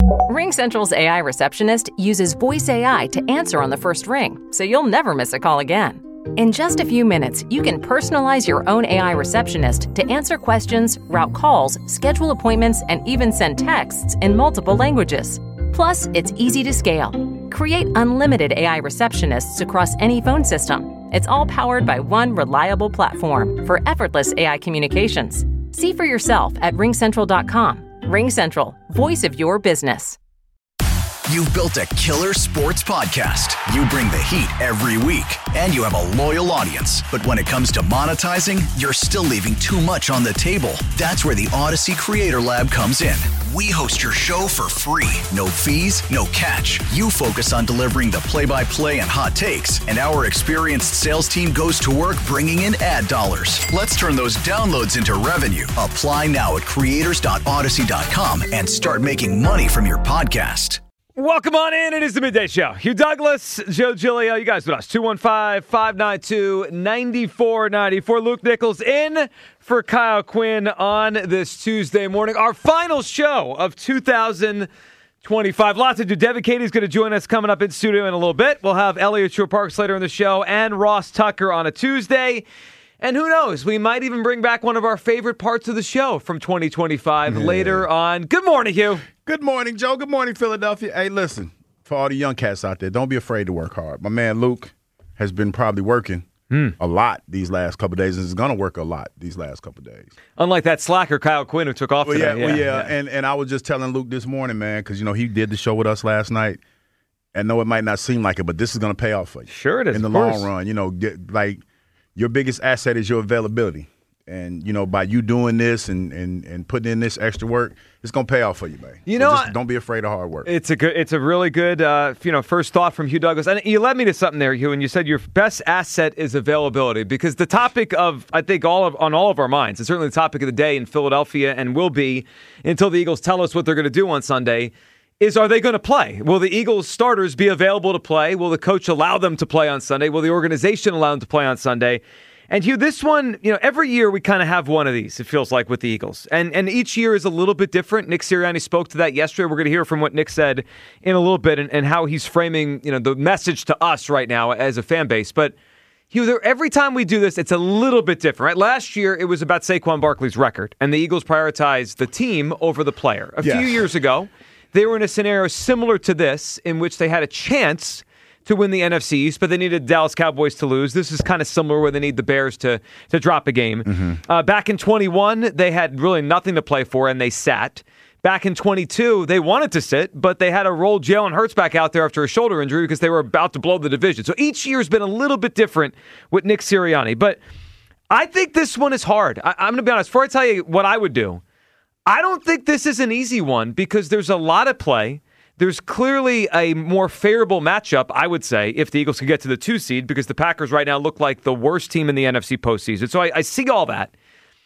RingCentral's AI receptionist uses voice AI to answer on the first ring, so you'll never miss a call again. In just a few minutes, you can personalize your own AI receptionist to answer questions, route calls, schedule appointments, and even send texts in multiple languages. Plus, it's easy to scale. Create unlimited AI receptionists across any phone system. It's all powered by one reliable platform for effortless AI communications. See for yourself at ringcentral.com. RingCentral, voice of your business. You've built a killer sports podcast. You bring the heat every week, and you have a loyal audience. But when it comes to monetizing, you're still leaving too much on the table. That's where the Odyssey Creator Lab comes in. We host your show for free. No fees, no catch. You focus on delivering the play-by-play and hot takes, and our experienced sales team goes to work bringing in ad dollars. Let's turn those downloads into revenue. Apply now at creators.odyssey.com and start making money from your podcast. Welcome on in. It is the Midday Show. Hugh Douglas, Joe Giglio, you guys with us. 215-592-9494. Luke Nichols in for Kyle Quinn on this Tuesday morning. Our final show of 2025. Lots to do. Devin Katie's going to join us coming up in studio in a little bit. We'll have Elliot Shore-Parks later in the show and Ross Tucker on a Tuesday. And who knows, we might even bring back one of our favorite parts of the show from 2025 later on. Good morning, Hugh. Good morning, Joe. Good morning, Philadelphia. Hey, listen, for all the young cats out there, don't be afraid to work hard. My man Luke has been probably working a lot these last couple of days and is going to work a lot these last couple of days. Unlike that slacker Kyle Quinn who took off today. Yeah. And I was just telling Luke this morning, man, because, he did the show with us last night. And no, it might not seem like it, but this is going to pay off for you. Sure it is. In the long run, your biggest asset is your availability. And, by you doing this and putting in this extra work, it's going to pay off for you, man. Just don't be afraid of hard work. It's a really good, first thought from Hugh Douglas. And you led me to something there, Hugh, and you said your best asset is availability, because the topic of, I think, on all of our minds, and certainly the topic of the day in Philadelphia and will be until the Eagles tell us what they're going to do on Sunday, is are they going to play? Will the Eagles starters be available to play? Will the coach allow them to play on Sunday? Will the organization allow them to play on Sunday? And Hugh, this one, every year we kind of have one of these, it feels like, with the Eagles. And each year is a little bit different. Nick Sirianni spoke to that yesterday. We're going to hear from what Nick said in a little bit and how he's framing, the message to us right now as a fan base. But Hugh, every time we do this, it's a little bit different, right? Last year, it was about Saquon Barkley's record, and the Eagles prioritized the team over the player. A few years ago, they were in a scenario similar to this, in which they had a chance to win the NFC East, but they needed Dallas Cowboys to lose. This is kind of similar where they need the Bears to drop a game. Mm-hmm. Back in 21, they had really nothing to play for, and they sat. Back in 22, they wanted to sit, but they had to roll Jalen Hurts back out there after a shoulder injury because they were about to blow the division. So each year has been a little bit different with Nick Sirianni. But I think this one is hard. I'm going to be honest. Before I tell you what I would do, I don't think this is an easy one because there's a lot at play. There's clearly a more favorable matchup, I would say, if the Eagles could get to the 2 seed, because the Packers right now look like the worst team in the NFC postseason. So I see all that.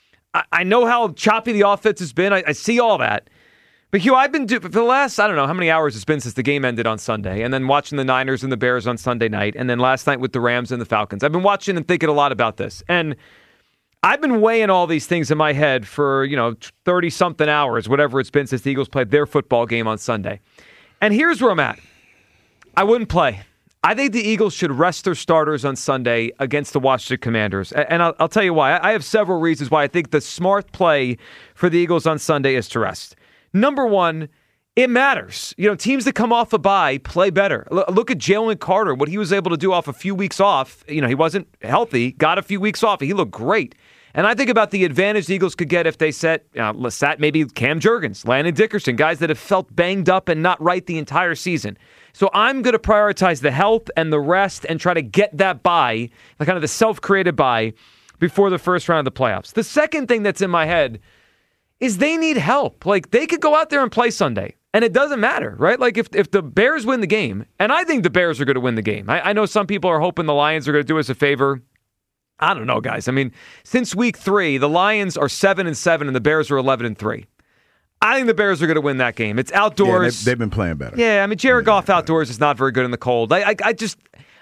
I know how choppy the offense has been. I see all that. But Hugh, I've been for the last, I don't know how many hours it's been since the game ended on Sunday, and then watching the Niners and the Bears on Sunday night, and then last night with the Rams and the Falcons. I've been watching and thinking a lot about this. And I've been weighing all these things in my head for, 30-something hours, whatever it's been since the Eagles played their football game on Sunday. And here's where I'm at. I wouldn't play. I think the Eagles should rest their starters on Sunday against the Washington Commanders. And I'll tell you why. I have several reasons why I think the smart play for the Eagles on Sunday is to rest. Number one, it matters. Teams that come off a bye play better. Look at Jalen Carter, what he was able to do off a few weeks off. He wasn't healthy, got a few weeks off. He looked great. And I think about the advantage the Eagles could get if they sat maybe Cam Jurgens, Landon Dickerson, guys that have felt banged up and not right the entire season. So I'm going to prioritize the health and the rest and try to get that bye, kind of the self-created bye, before the first round of the playoffs. The second thing that's in my head is they need help. They could go out there and play Sunday, and it doesn't matter, right? If the Bears win the game, and I think the Bears are going to win the game. I know some people are hoping the Lions are going to do us a favor. I don't know, guys. I mean, since week 3, the Lions are 7-7 and the Bears are 11-3. I think the Bears are going to win that game. It's outdoors. Yeah, they've been playing better. Yeah, I mean, Jared Goff outdoors is not very good in the cold.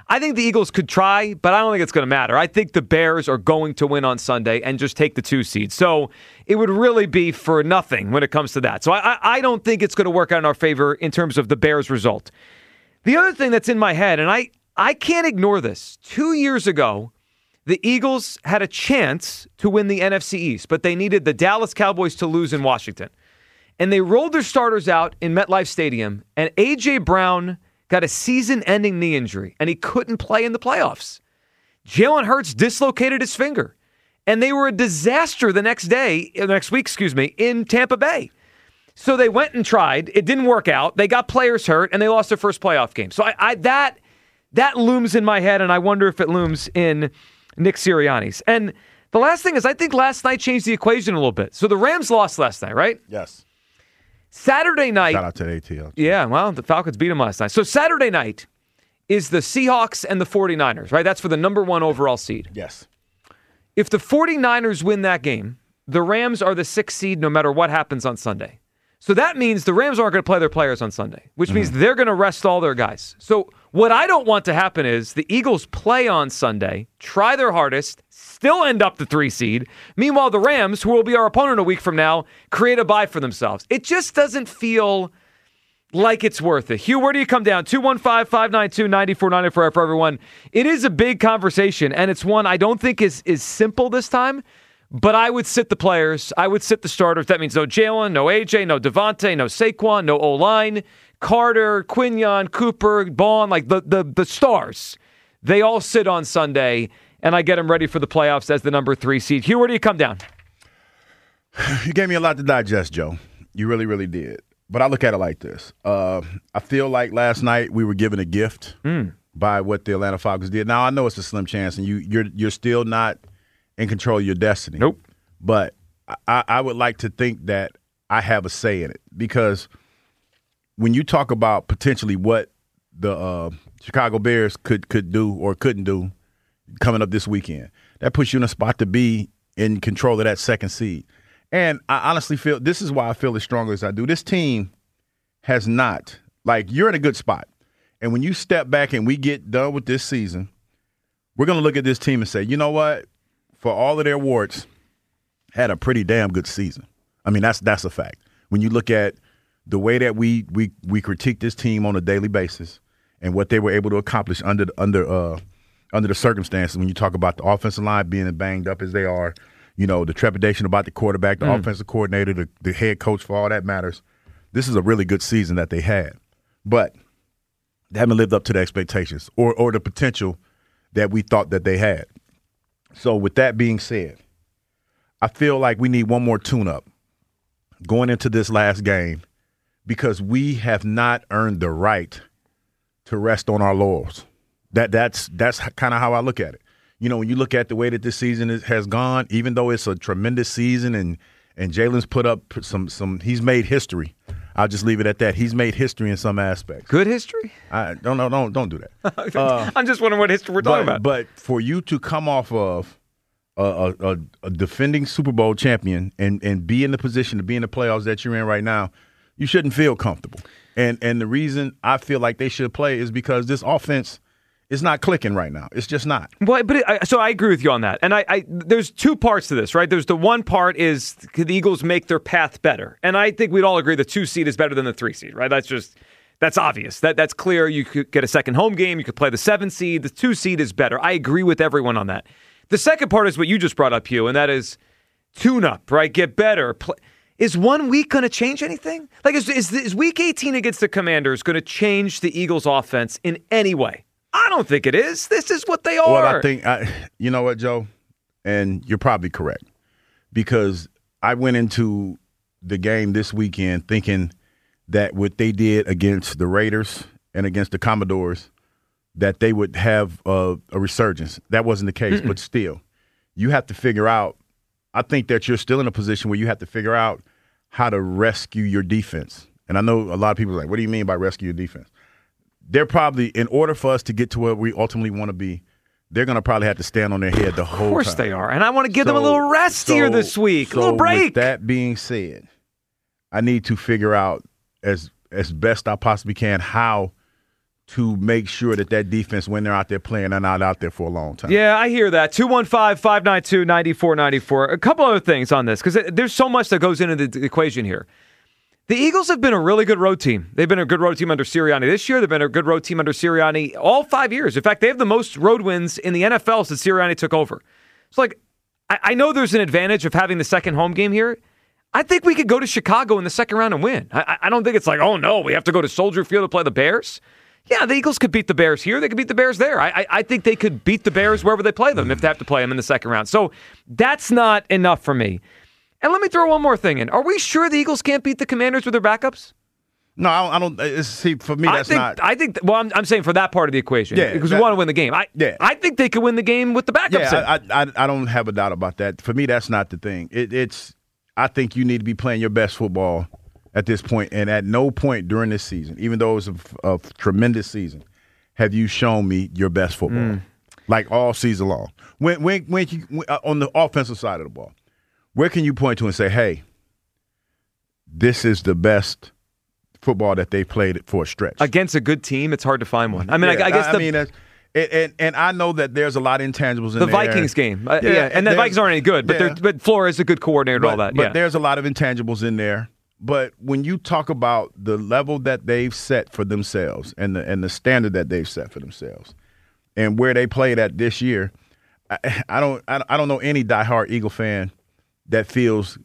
I think the Eagles could try, but I don't think it's going to matter. I think the Bears are going to win on Sunday and just take the 2 seed. So it would really be for nothing when it comes to that. So I don't think it's going to work out in our favor in terms of the Bears result. The other thing that's in my head, and I can't ignore this. 2 years ago, the Eagles had a chance to win the NFC East, but they needed the Dallas Cowboys to lose in Washington. And they rolled their starters out in MetLife Stadium, and A.J. Brown got a season-ending knee injury, and he couldn't play in the playoffs. Jalen Hurts dislocated his finger, and they were a disaster the next week, in Tampa Bay. So they went and tried. It didn't work out. They got players hurt, and they lost their first playoff game. So that looms in my head, and I wonder if it looms in Nick Sirianni's. And the last thing is, I think last night changed the equation a little bit. So the Rams lost last night, right? Yes. Saturday night. Shout out to ATL. Yeah, well, the Falcons beat them last night. So Saturday night is the Seahawks and the 49ers, right? That's for the number 1 overall seed. Yes. If the 49ers win that game, the Rams are the 6th seed no matter what happens on Sunday. So that means the Rams aren't going to play their players on Sunday, which means they're going to rest all their guys. So what I don't want to happen is the Eagles play on Sunday, try their hardest, still end up the 3 seed. Meanwhile, the Rams, who will be our opponent a week from now, create a bye for themselves. It just doesn't feel like it's worth it. Hugh, where do you come down? 215-592-9494 for everyone. It is a big conversation, and it's one I don't think is simple this time. But I would sit the players. I would sit the starters. That means no Jalen, no AJ, no Devontae, no Saquon, no O-line, Carter, Quinion, Cooper, Bond, like the stars. They all sit on Sunday, and I get them ready for the playoffs as the number 3 seed. Hugh, where do you come down? You gave me a lot to digest, Joe. You really, really did. But I look at it like this. I feel like last night we were given a gift by what the Atlanta Falcons did. Now, I know it's a slim chance, and you're still not in control of your destiny. Nope. But I would like to think that I have a say in it, because when you talk about potentially what the Chicago Bears could do or couldn't do coming up this weekend, that puts you in a spot to be in control of that 2nd seed. And I honestly feel, this is why I feel as strongly as I do. This team has not, like, you're in a good spot. And when you step back and we get done with this season, we're going to look at this team and say, you know what? For all of their warts, had a pretty damn good season. I mean, that's a fact. When you look at the way that we critique this team on a daily basis and what they were able to accomplish under the circumstances, when you talk about the offensive line being as banged up as they are, you know, the trepidation about the quarterback, the offensive coordinator, the head coach, for all that matters, this is a really good season that they had. But they haven't lived up to the expectations or the potential that we thought that they had. So with that being said, I feel like we need one more tune-up going into this last game, because we have not earned the right to rest on our laurels. That's kind of how I look at it. You know, when you look at the way that this season has gone, even though it's a tremendous season and Jalen's put up some he's made history. I'll just leave it at that. He's made history in some aspects. Good history? Don't do that. I'm just wondering what history we're talking about. But for you to come off of a defending Super Bowl champion and be in the position to be in the playoffs that you're in right now, you shouldn't feel comfortable. And the reason I feel like they should play is because this offense is not clicking right now. It's just not. Well, so I agree with you on that. And there's 2 parts to this, right? There's the one part is, could the Eagles make their path better? And I think we'd all agree the 2 seed is better than the 3 seed, right? That's obvious. That's clear. You could get a second home game. You could play the 7 seed. The 2 seed is better. I agree with everyone on that. The second part is what you just brought up, Hugh, and that is tune up, right? Get better. Is 1 week going to change anything? Like, is week 18 against the Commanders going to change the Eagles' offense in any way? I don't think it is. This is what they are. Well, I think, you know what, Joe? And you're probably correct, because I went into the game this weekend thinking that what they did against the Raiders and against the Commodores, that they would have a resurgence. That wasn't the case, but still, you have to figure out, I think that you're still in a position where you have to figure out how to rescue your defense. And I know a lot of people are like, what do you mean by rescue your defense? They're probably, in order for us to get to where we ultimately want to be, they're going to probably have to stand on their head the whole time. Of course they are. And I want to give them a little rest here this week, a little break. With that being said, I need to figure out as best I possibly can how to make sure that defense, when they're out there playing, are not out there for a long time. Yeah, I hear that. 215-592-9494. A couple other things on this, because there's so much that goes into the equation here. The Eagles have been a really good road team. They've been a good road team under Sirianni this year. They've been a good road team under Sirianni all 5 years. In fact, they have the most road wins in the NFL since Sirianni took over. It's like, I know there's an advantage of having the second home game here. I think we could go to Chicago in the second round and win. I don't think it's like, oh no, we have to go to Soldier Field to play the Bears. Yeah, the Eagles could beat the Bears here. They could beat the Bears there. I think they could beat the Bears wherever they play them if they have to play them in the second round. So that's not enough for me. And let me throw one more thing in. Are we sure the Eagles can't beat the Commanders with their backups? No, I don't. See, for me, that's not. I think. Well, I'm saying for that part of the equation, because we want to win the game. I think they could win the game with the backups. Yeah, I don't have a doubt about that. For me, that's not the thing. I think you need to be playing your best football at this point, and at no point during this season, even though it was a tremendous season, have you shown me your best football like all season long. When you, on the offensive side of the ball, where can you point to and say, hey, this is the best football that they played for a stretch? Against a good team, it's hard to find one. I mean, I guess and I know that there's a lot of intangibles in the Vikings game. And the Vikings aren't any good, but Flores is a good coordinator and all that. But there's a lot of intangibles in there. But when you talk about the level that they've set for themselves and the standard that they've set for themselves and where they played at this year, I don't know any diehard Eagle fan that feels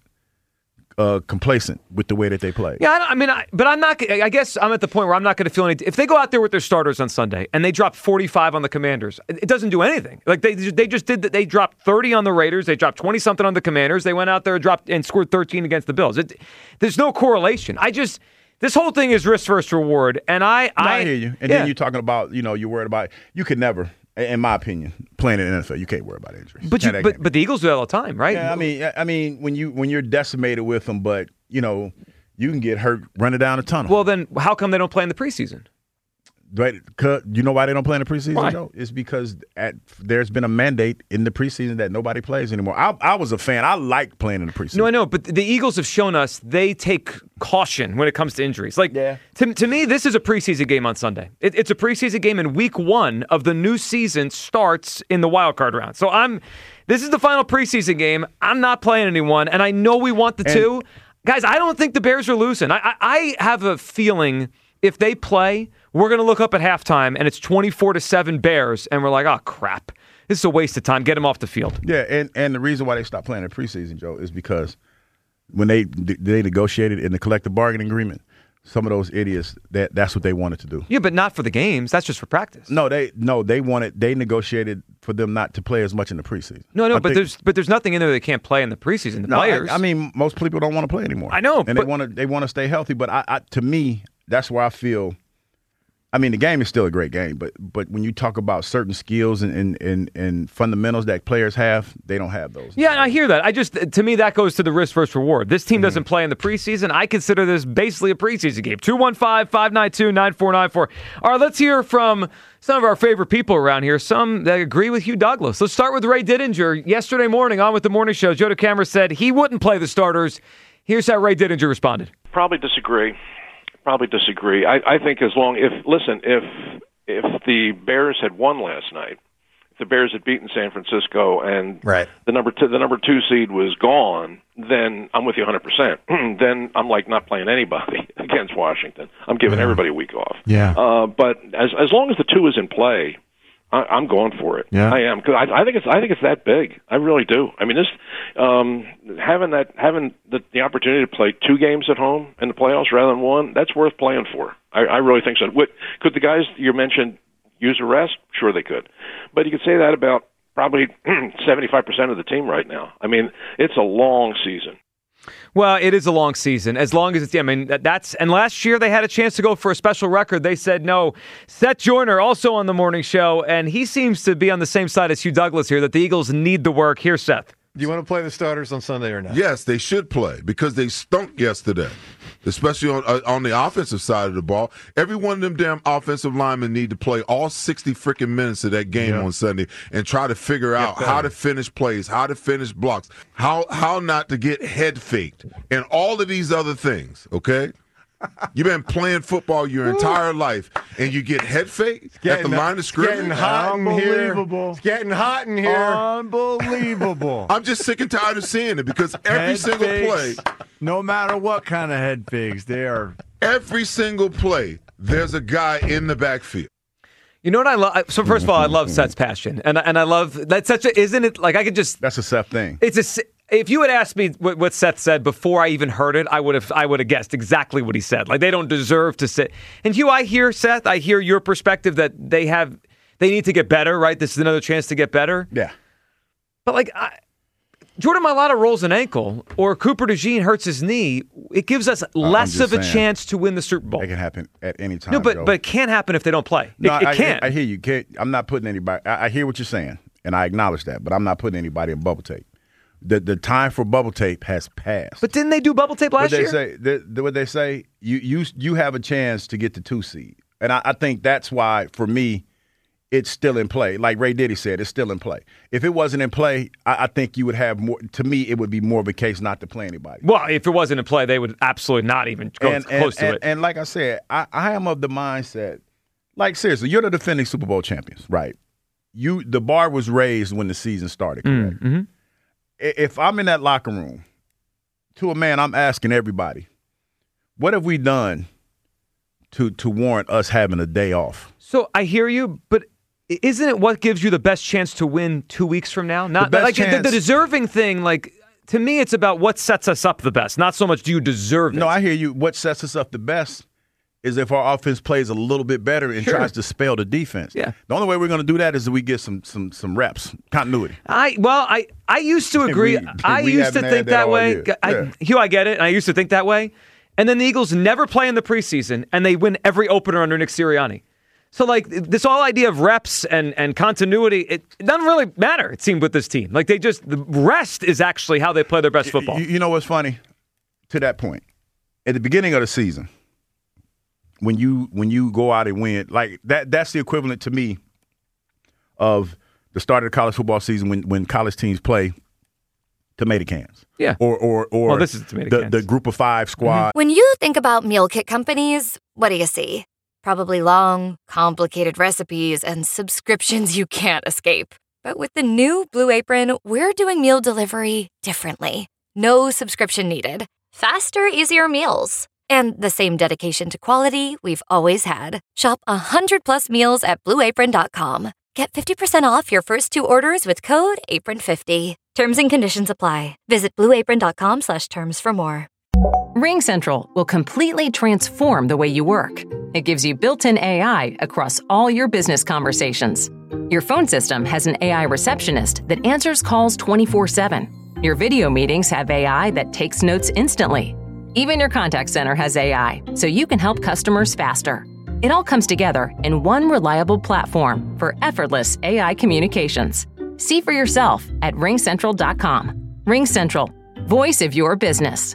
complacent with the way that they play. Yeah, but I'm not. I guess I'm at the point where I'm not going to feel any. If they go out there with their starters on Sunday and they drop 45 on the Commanders, it doesn't do anything. Like they just did that. They dropped 30 on the Raiders. They dropped 20 something on the Commanders. They went out there and scored 13 against the Bills. There's no correlation. This whole thing is risk versus reward, and I hear you. And then you're talking about you're worried about you could never. In my opinion, playing in the NFL, you can't worry about injuries. But the Eagles do that all the time, right? Yeah, I mean, when you're decimated with them, but you can get hurt running down a tunnel. Well, then how come they don't play in the preseason? Right? You know why they don't play in the preseason? Why? Joe? It's because there's been a mandate in the preseason that nobody plays anymore. I was a fan. I like playing in the preseason. No, I know, but the Eagles have shown us they take caution when it comes to injuries. To me, this is a preseason game on Sunday. It's a preseason game, and week 1 of the new season starts in the wild card round. So this is the final preseason game. I'm not playing anyone, and I know we want the two. Guys, I don't think the Bears are losing. I have a feeling if they play, we're going to look up at halftime, and it's 24-7 Bears, and we're like, oh, crap. This is a waste of time. Get them off the field. Yeah, and the reason why they stopped playing in preseason, Joe, is because when they negotiated in the collective bargaining agreement, some of those idiots, that's what they wanted to do. Yeah, but not for the games. That's just for practice. They negotiated for them not to play as much in the preseason. But there's nothing in there they can't play in the preseason. Players. I mean, most people don't want to play anymore. I know, and they want to stay healthy. But to me, that's where I feel. I mean, the game is still a great game, but when you talk about certain skills and fundamentals that players have, they don't have those. Yeah, and I hear that. To me, that goes to the risk versus reward. This team doesn't play in the preseason. I consider this basically a preseason game. 215-592-9494. All right, let's hear from some of our favorite people around here, some that agree with Hugh Douglas. Let's start with Ray Didinger. Yesterday morning on with the morning show, Joe DeCamara said he wouldn't play the starters. Here's how Ray Didinger responded. Probably disagree. I think if the Bears had won last night, if the Bears had beaten San Francisco and the number 2 seed was gone, then I'm with you 100%. Then I'm like not playing anybody against Washington. I'm giving everybody a week off. Yeah. But as long as the 2 is in play, I'm going for it. Yeah. I am, because I think it's that big. I really do. I mean, this having the opportunity to play 2 games at home in the playoffs rather than 1, that's worth playing for. I really think so. Could the guys you mentioned use a rest? Sure, they could. But you could say that about probably 75% of the team right now. I mean, it's a long season. Well, it is a long season. As long as it's, and last year they had a chance to go for a special record. They said no. Seth Joyner, also on the morning show, and he seems to be on the same side as Hugh Douglas here, that the Eagles need the work. Here's Seth. Do you want to play the starters on Sunday or not? Yes, they should play because they stunk yesterday, especially on the offensive side of the ball. Every one of them damn offensive linemen need to play all 60 freaking minutes of that game on Sunday and try to figure out how to finish plays, how to finish blocks, how not to get head faked, and all of these other things, okay? You've been playing football your entire life, and you get head fake at the line of scrimmage. Getting hot in here. It's getting hot in here. Unbelievable. I'm just sick and tired of seeing it because every single play, no matter what kind of head fakes, they are. Every single play, there's a guy in the backfield. You know what I love? So first of all, I love Seth's passion, and I love that's such a. Isn't it like I could just? That's a Seth thing. It's a. If you had asked me what Seth said before I even heard it, I would have guessed exactly what he said. Like, they don't deserve to sit. And Hugh, I hear, Seth, I hear your perspective that they need to get better, right? This is another chance to get better. Yeah. But like Jordan Mailata rolls an ankle or Cooper DeJean hurts his knee, it gives us less of a chance to win the Super Bowl. It can happen at any time. No, but it can't happen if they don't play. No, it can't. I hear you. I'm not putting anybody. I hear what you're saying, and I acknowledge that, but I'm not putting anybody in bubble tape. The time for bubble tape has passed. But didn't they do bubble tape last year? What they say, you have a chance to get the 2 seed. And I think that's why, for me, it's still in play. Like Ray Diddy said, it's still in play. If it wasn't in play, I think you would have more. To me, it would be more of a case not to play anybody. Well, if it wasn't in play, they would absolutely not even go close to it. And like I said, I am of the mindset, like seriously, you're the defending Super Bowl champions, right? The bar was raised when the season started, correct? Mm-hmm. If I'm in that locker room, to a man, I'm asking everybody, what have we done to warrant us having a day off? So I hear you, but isn't it what gives you the best chance to win 2 weeks from now? Not like the deserving thing. Like, to me, it's about what sets us up the best. Not so much do you deserve it. No, I hear you. What sets us up the best is if our offense plays a little bit better and tries to spell the defense. Yeah. The only way we're going to do that is that we get some reps, continuity. I used to agree. I used to think that way. Hugh, I get it, and I used to think that way. And then the Eagles never play in the preseason, and they win every opener under Nick Sirianni. So, like, this whole idea of reps and continuity, it doesn't really matter, it seemed, with this team. Like, the rest is actually how they play their best football. You know what's funny? To that point, at the beginning of the season, when you go out and win, like that's the equivalent to me of the start of the college football season when college teams play tomato cans. Yeah. Or well, this is tomato cans. The group of 5 squad. When you think about meal kit companies, what do you see? Probably long, complicated recipes and subscriptions you can't escape. But with the new Blue Apron, we're doing meal delivery differently. No subscription needed. Faster, easier meals. And the same dedication to quality we've always had. Shop 100+ meals at BlueApron.com. Get 50% off your first 2 orders with code APRON50. Terms and conditions apply. Visit BlueApron.com/terms for more. RingCentral will completely transform the way you work. It gives you built-in AI across all your business conversations. Your phone system has an AI receptionist that answers calls 24/7. Your video meetings have AI that takes notes instantly. Even your contact center has AI, so you can help customers faster. It all comes together in one reliable platform for effortless AI communications. See for yourself at RingCentral.com. RingCentral, voice of your business.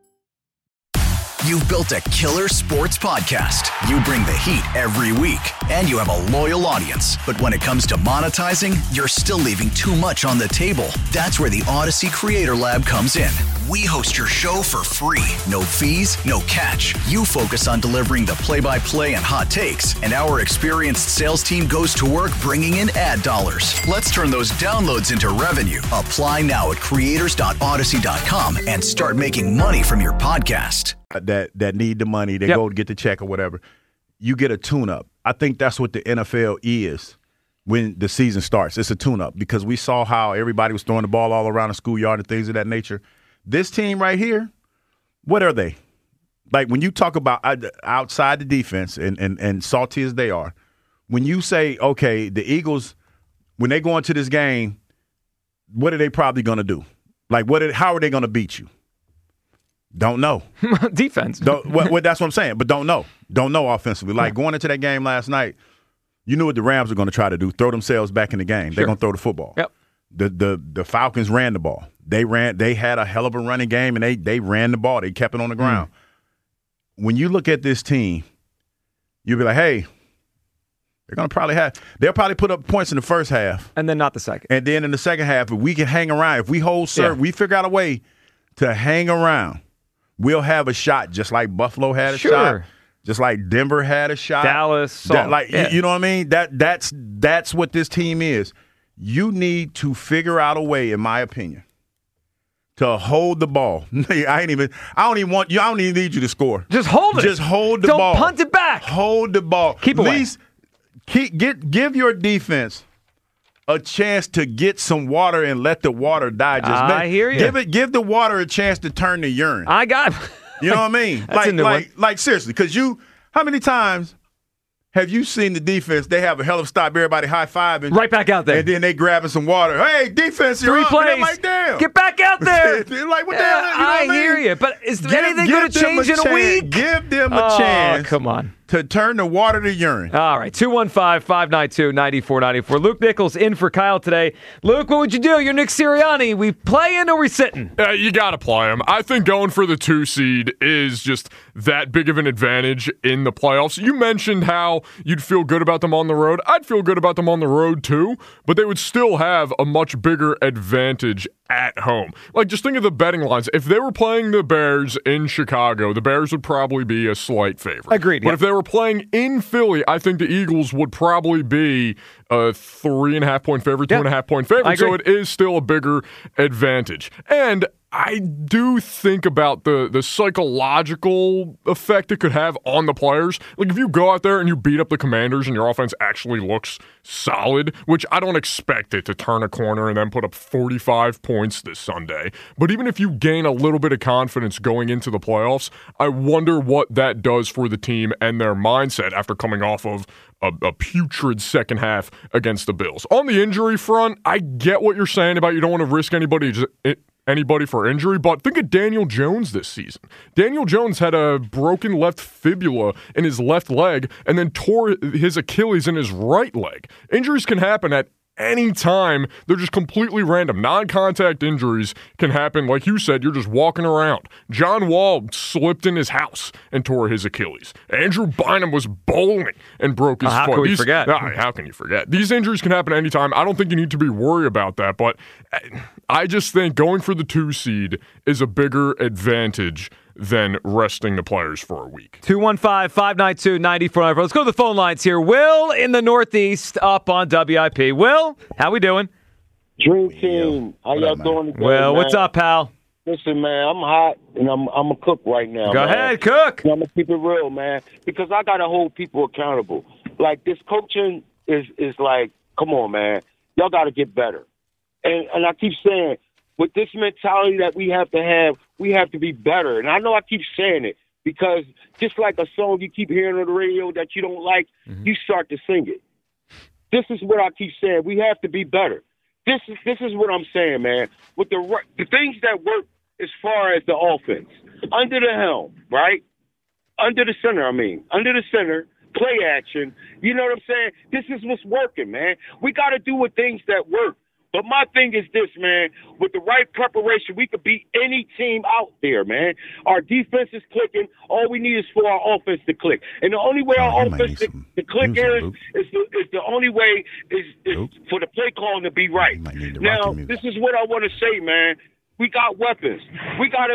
You've built a killer sports podcast. You bring the heat every week, and you have a loyal audience. But when it comes to monetizing, you're still leaving too much on the table. That's where the Odyssey Creator Lab comes in. We host your show for free. No fees, no catch. You focus on delivering the play-by-play and hot takes, and our experienced sales team goes to work bringing in ad dollars. Let's turn those downloads into revenue. Apply now at creators.odyssey.com and start making money from your podcast. That need the money, they go to get the check or whatever. You get a tune-up. I think that's what the NFL is when the season starts. It's a tune-up because we saw how everybody was throwing the ball all around the schoolyard and things of that nature. This team right here, what are they? Like when you talk about outside the defense and salty as they are, when you say, okay, the Eagles, when they go into this game, what are they probably going to do? Like how are they going to beat you? Don't know. Defense. That's what I'm saying, but don't know. Don't know offensively. Like going into that game last night, you knew what the Rams were going to try to do, throw themselves back in the game. They're going to throw the football. Yep. The Falcons ran the ball. They had a hell of a running game, and they ran the ball. They kept it on the ground. When you look at this team, you'll be like, hey, they'll probably put up points in the first half. And then not the second. And then in the second half, if we can hang around, if we hold serve, we figure out a way to hang around, we'll have a shot just like Buffalo had a shot, just like Denver had a shot. Dallas. You know what I mean? That's what this team is. You need to figure out a way, in my opinion, to hold the ball. I don't even need you to score. Just hold it. Just hold the ball. Don't punt it back. Hold the ball. Keep away. Give your defense a chance to get some water and let the water digest. I hear you. Give the water a chance to turn to urine. I got. You know what I mean? Like seriously, because how many times have you seen the defense? They have a hell of a stop, everybody high-fiving. Right back out there. And then they grabbing some water. Hey, defense, you're 3 up. plays. And like, damn. Get back out there. Like, what the hell? You know what I mean? Hear you. But is anything going to change in a week? Give them a chance. Come on. To turn the water to urine. All right, 215-592-9494. Luke Nichols in for Kyle today. Luke, what would you do? You're Nick Sirianni. We playing or we sitting? You got to play him. I think going for the 2 seed is just that big of an advantage in the playoffs. You mentioned how you'd feel good about them on the road. I'd feel good about them on the road too, but they would still have a much bigger advantage at home. Like, just think of the betting lines. If they were playing the Bears in Chicago, the Bears would probably be a slight favorite. Agreed. But if they were playing in Philly, I think the Eagles would probably be a 3.5-point favorite, 2.5-point favorite. So it is still a bigger advantage. And I do think about the psychological effect it could have on the players. Like, if you go out there and you beat up the Commanders and your offense actually looks solid, which I don't expect it to turn a corner and then put up 45 points this Sunday. But even if you gain a little bit of confidence going into the playoffs, I wonder what that does for the team and their mindset after coming off of a putrid second half against the Bills. On the injury front, I get what you're saying about you don't want to risk anybody for injury, but think of Daniel Jones this season. Daniel Jones had a broken left fibula in his left leg and then tore his Achilles in his right leg. Injuries can happen at any time. They're just completely random. Non-contact injuries can happen. Like you said, you're just walking around. John Wall slipped in his house and tore his Achilles. Andrew Bynum was bowling and broke his foot. How can we forget? How can you forget? These injuries can happen anytime. I don't think you need to be worried about that, but I just think going for the 2 seed is a bigger advantage than resting the players for a week. 215-592-9494. Let's go to the phone lines here. Will in the Northeast up on WIP. Will, how we doing? Dream team. How y'all doing today, Well, man? what's up, pal? Listen, man, I'm hot, and I'm a cook right now. Go ahead, cook. I'm going to keep it real, man, because I got to hold people accountable. Like, this coaching is like, come on, man. Y'all got to get better. And I keep saying, with this mentality that we have to be better. And I know I keep saying it because just like a song you keep hearing on the radio that you don't like, you start to sing it. This is what I keep saying. We have to be better. This is what I'm saying, man. With the things that work as far as the offense, under the helm, right? Under the center, play action. You know what I'm saying? This is what's working, man. We got to do with things that work. But my thing is this, man. With the right preparation, we could beat any team out there, man. Our defense is clicking. All we need is for our offense to click. And the only way our offense to click is the only way is for the play calling to be right. Now, this is what I want to say, man. We got weapons. We gotta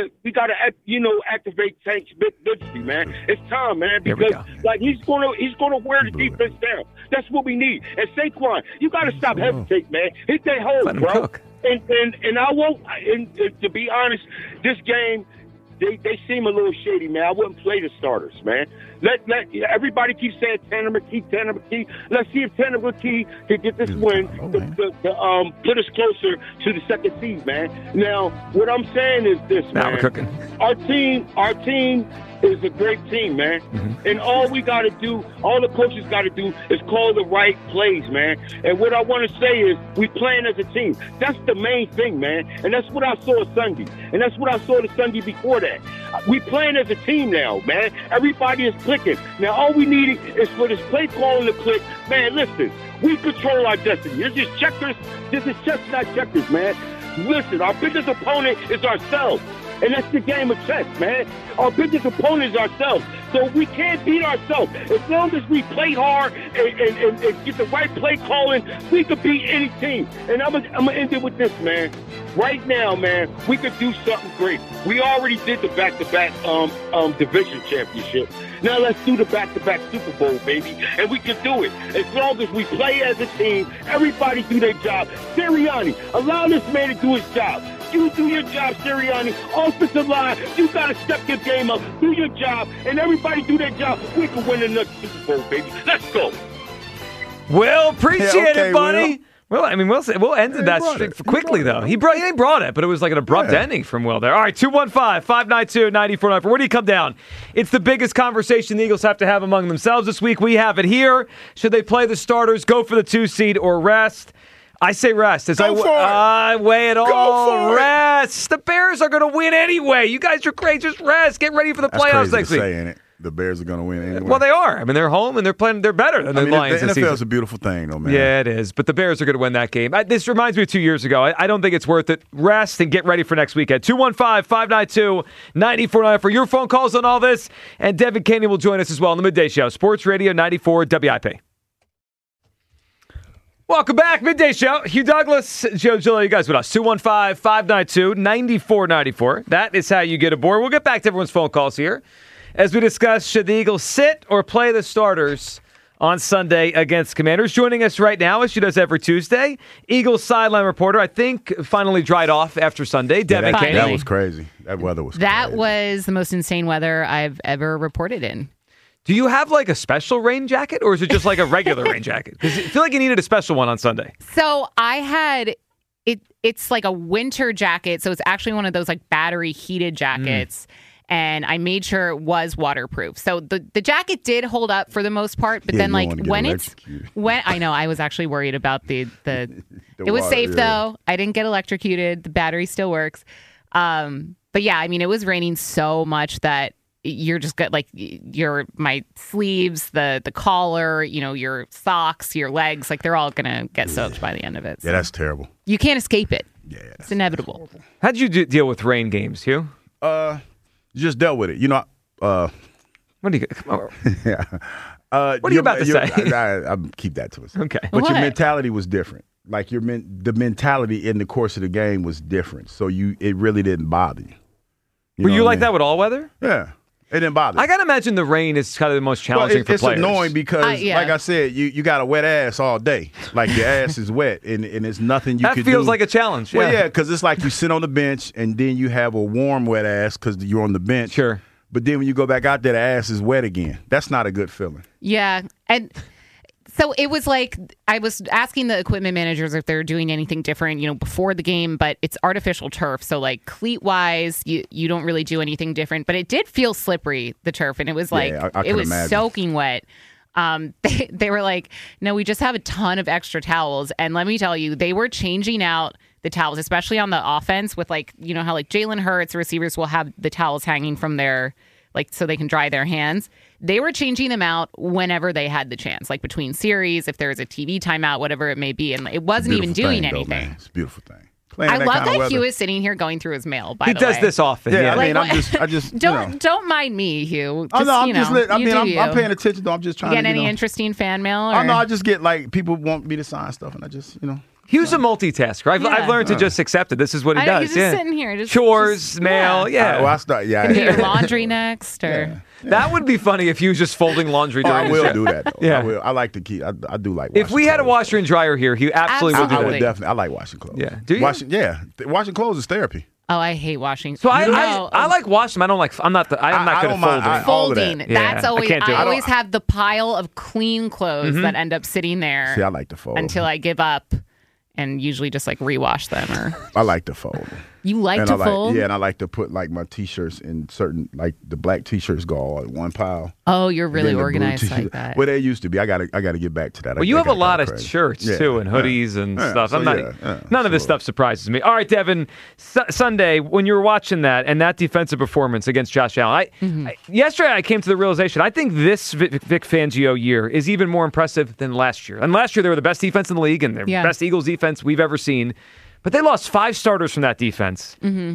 activate Tank Bigsby, man. It's time, man, because like he's gonna wear the defense down. That's what we need. And Saquon, you gotta stop hesitating, man. Hit that hole, bro. And I won't. And to be honest, this game. They seem a little shady, man. I wouldn't play the starters, man. Let everybody keep saying Tanner McKee. Let's see if Tanner McKee can get this win to put us closer to the second seed, man. Now, what I'm saying is this, man. We're cooking. Our team is a great team, man. And all we got to do, all the coaches got to do is call the right plays, man. And what I want to say is we playing as a team. That's the main thing, man. And that's what I saw Sunday. And that's what I saw the Sunday before that. We playing as a team now, man. Everybody is clicking. Now, all we need is for this play calling to click. Man, listen, we control our destiny. This is checkers. This is chess, not checkers, man. Listen, our biggest opponent is ourselves. And that's the game of chess, man. Our biggest opponent is ourselves. So we can't beat ourselves. As long as we play hard and get the right play calling, we could beat any team. And I'm gonna end it with this, man. Right now, man, we could do something great. We already did the back-to-back division championship. Now let's do the back-to-back Super Bowl, baby, and we can do it. As long as we play as a team, everybody do their job. Sirianni, allow this man to do his job. You do your job, Sirianni. Offensive line, you got to step your game up. Do your job, and everybody do their job. We can win another Super Bowl, baby. Let's go. Will, appreciate it, buddy. Well, I mean, Will ended that quickly, though. He brought it, but it was like an abrupt ending from Will there. All right, 215-592-9494. Where do you come down? It's the biggest conversation the Eagles have to have among themselves this week. We have it here. Should they play the starters, go for the 2 seed, or rest? I say rest. I weigh it all. Rest. The Bears are going to win anyway. You guys are great. Just rest. Get ready for the playoffs next week. Ain't it? The Bears are going to win anyway. Well, they are. I mean, they're home and they're playing. They're better than the Lions. The NFL is a beautiful thing, though, man. Yeah, it is. But the Bears are going to win that game. This reminds me of 2 years ago. I don't think it's worth it. Rest and get ready for next weekend. 215-592-9494 for your phone calls on all this. And Devin Caney will join us as well on the Midday Show. Sports Radio 94 WIP. Welcome back. Midday Show. Hugh Douglas, Joe Gillo, you guys with us. 215-592-9494. That is how you get aboard. We'll get back to everyone's phone calls here as we discuss, should the Eagles sit or play the starters on Sunday against Commanders. Joining us right now, as she does every Tuesday, Eagles sideline reporter, I think finally dried off after Sunday, Devin Caney. That was crazy. That weather was crazy. That was the most insane weather I've ever reported in. Do you have like a special rain jacket, or is it just like a regular rain jacket? Because I feel like you needed a special one on Sunday. So I had it's like a winter jacket, so it's actually one of those like battery heated jackets. And I made sure it was waterproof. So the jacket did hold up for the most part, but then like when I know I was actually worried about the it was water, safe though. I didn't get electrocuted. The battery still works. But yeah, I mean it was raining so much that you're just got like my sleeves, the collar, your socks, your legs, like they're all gonna get soaked by the end of it. So. Yeah, that's terrible. You can't escape it. Yeah, it's inevitable. How did you deal with rain games, Hugh? Just dealt with it. What do you? Come on. Yeah. What are you about to say? I'll keep that to us. Okay. But your mentality was different. Like the mentality in the course of the game was different. So it really didn't bother you. Were you like that with all weather? Yeah. It didn't bother me. I got to imagine the rain is kind of the most challenging for players. It's annoying because, like I said, you got a wet ass all day. Like your ass is wet, and it's nothing you can do. That feels like a challenge. Well, yeah, because it's like you sit on the bench, and then you have a warm wet ass because you're on the bench. Sure. But then when you go back out there, the ass is wet again. That's not a good feeling. Yeah, and so it was like I was asking the equipment managers if they're doing anything different, before the game, but it's artificial turf. So like cleat wise, you don't really do anything different, but it did feel slippery, the turf. And it was like, it was soaking wet. They were like, no, we just have a ton of extra towels. And let me tell you, they were changing out the towels, especially on the offense with like, how like Jalen Hurts receivers will have the towels hanging from their, like, so they can dry their hands. They were changing them out whenever they had the chance, like between series, if there was a TV timeout, whatever it may be. And it wasn't even doing anything. It's a beautiful thing. I love that Hugh is sitting here going through his mail, by the way. He does this often. Yeah, I mean, I just don't mind me, Hugh. I'm paying attention, though. I'm just trying to, get any interesting fan mail? Or? Oh, no, I just get, like, people want me to sign stuff, and I just, Hugh's a multitasker. I've learned to just accept it. This is what he does. He's just sitting here. Chores, mail, I start, Can you do your laundry next? Or that would be funny if he was just folding laundry during I will do that, though. Yeah. I will. I like to keep, I do like washing If we had a washer and dryer here, he absolutely would do that. I would definitely. I like washing clothes. Yeah. Do you? Washing clothes is therapy. Oh, I hate washing. So I like washing. I'm not good at folding. Folding. That's always. I always it. have the pile of clean clothes that end up sitting there. See, I like to fold until I give up. And usually just like rewash them. Or I like to fold. You like to fold? Yeah, and I like to put like my T-shirts in certain, like the black T-shirts go all in one pile. Oh, you're really organized like that. Well, they used to be. I got to get back to that. Well, you have a lot of shirts too, and hoodies and stuff. None of this stuff surprises me. All right, Devin. Sunday, when you were watching that and that defensive performance against Josh Allen, yesterday I came to the realization I think this Vic Fangio year is even more impressive than last year. And last year they were the best defense in the league and the best Eagles defense we've ever seen. But they lost 5 starters from that defense. And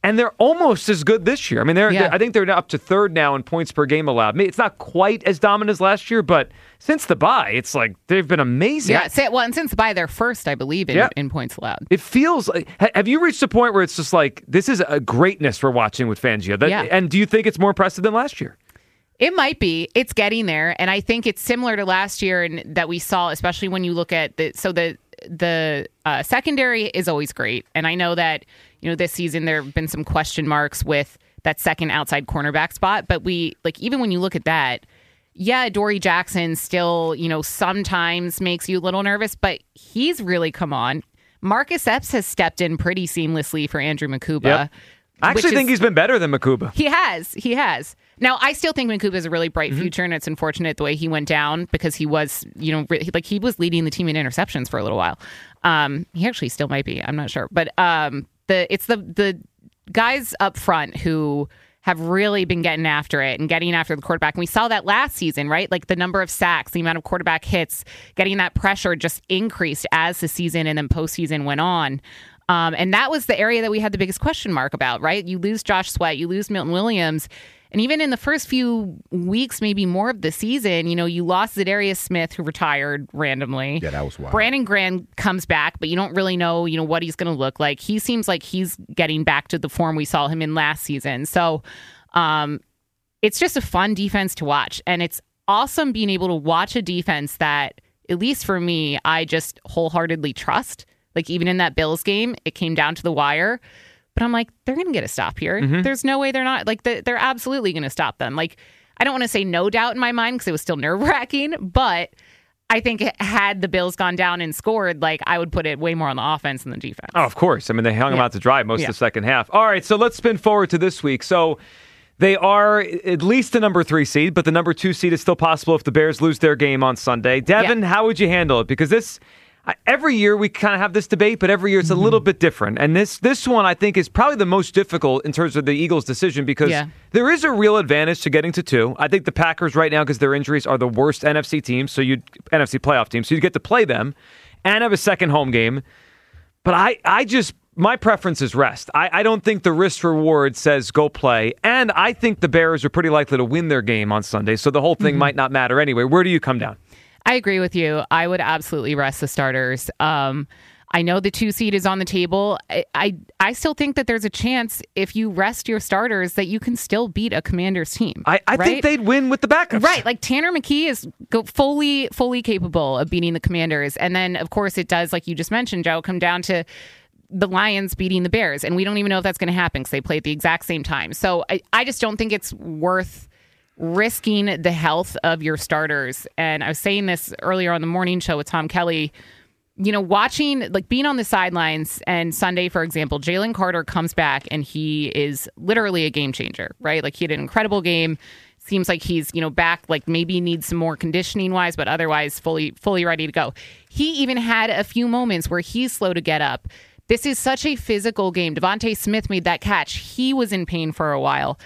And they're almost as good this year. I mean, I think they're up to third now in points per game allowed. It's not quite as dominant as last year, but since the bye, it's like they've been amazing. Yeah, and since the bye, they're first, I believe, in points allowed. It feels like, have you reached a point where it's just like, this is a greatness for watching with Fangio? And do you think it's more impressive than last year? It might be. It's getting there. And I think it's similar to last year and that we saw, especially when you look at the secondary is always great. And I know that, this season there have been some question marks with that second outside cornerback spot. But even when you look at that, Dory Jackson still, sometimes makes you a little nervous, but he's really come on. Marcus Epps has stepped in pretty seamlessly for Andrew Mukuba. Yep. I actually think he's been better than Mukuba. He has. Now, I still think Mukuba is a really bright future, and it's unfortunate the way he went down because he was, he was leading the team in interceptions for a little while. He actually still might be. I'm not sure. But it's the guys up front who have really been getting after it and getting after the quarterback. And we saw that last season, right? Like the number of sacks, the amount of quarterback hits, getting that pressure just increased as the season and then postseason went on. And that was the area that we had the biggest question mark about, right? You lose Josh Sweat, you lose Milton Williams. And even in the first few weeks, maybe more of the season, you lost Zadarius Smith, who retired randomly. Yeah, that was wild. Brandon Graham comes back, but you don't really know, what he's going to look like. He seems like he's getting back to the form we saw him in last season. So it's just a fun defense to watch. And it's awesome being able to watch a defense that, at least for me, I just wholeheartedly trust. Like, even in that Bills game, it came down to the wire. But I'm like, they're going to get a stop here. Mm-hmm. There's no way they're not. Like, they're absolutely going to stop them. Like, I don't want to say no doubt in my mind because it was still nerve-wracking. But I think had the Bills gone down and scored, like, I would put it way more on the offense than the defense. Oh, of course. I mean, they hung them out to dry most of the second half. All right, so let's spin forward to this week. So they are at least the number 3 seed, but the number 2 seed is still possible if the Bears lose their game on Sunday. Devin, how would you handle it? Because this... every year we kind of have this debate, but every year it's a little bit different. And this one, I think, is probably the most difficult in terms of the Eagles' decision because there is a real advantage to getting to 2. I think the Packers right now, because their injuries, are the worst NFC team, NFC playoff team, so you get to play them and have a second home game. But my preference is rest. I don't think the risk-reward says go play. And I think the Bears are pretty likely to win their game on Sunday, so the whole thing might not matter anyway. Where do you come down? I agree with you. I would absolutely rest the starters. I know the 2 seed is on the table. I still think that there's a chance if you rest your starters that you can still beat a Commanders team. I think they'd win with the backups. Right. Like Tanner McKee is fully capable of beating the Commanders. And then, of course, it does, like you just mentioned, Joe, come down to the Lions beating the Bears. And we don't even know if that's going to happen because they play at the exact same time. So I just don't think it's worth risking the health of your starters. And I was saying this earlier on the morning show with Tom Kelly, watching, like being on the sidelines, and Sunday, for example, Jalen Carter comes back and he is literally a game changer, right? Like he had an incredible game. Seems like he's, back, like maybe needs some more conditioning wise, but otherwise fully ready to go. He even had a few moments where he's slow to get up. This is such a physical game. Devontae Smith made that catch. He was in pain for a while.